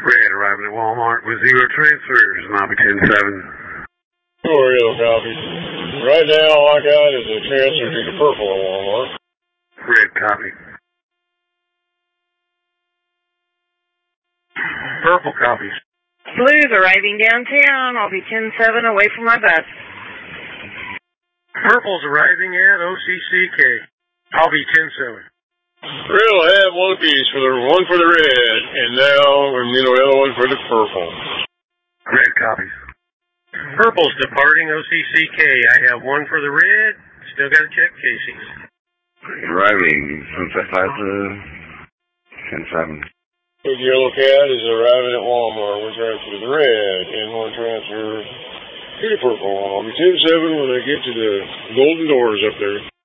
Red arriving at Walmart with 0 transfers, and I'll be 10-7. Real copy. Right now, all I got is a transfer to the purple at Walmart. Red copy. Purple copies. Blue's arriving downtown. I'll be 10-7 away from my bus. Purple's arriving at OCCK. I'll be 10-7. Real have one piece for one for the red, and now, the other one for the purple. Red copies. Purple's departing OCCK. I have one for the red. Still got to check casings. Arriving Sunset Plaza, 10-7. The yellow cat is arriving at Walmart. One transfer to the red, and one transfer to the purple. I'll be 10-7 when I get to the golden doors up there.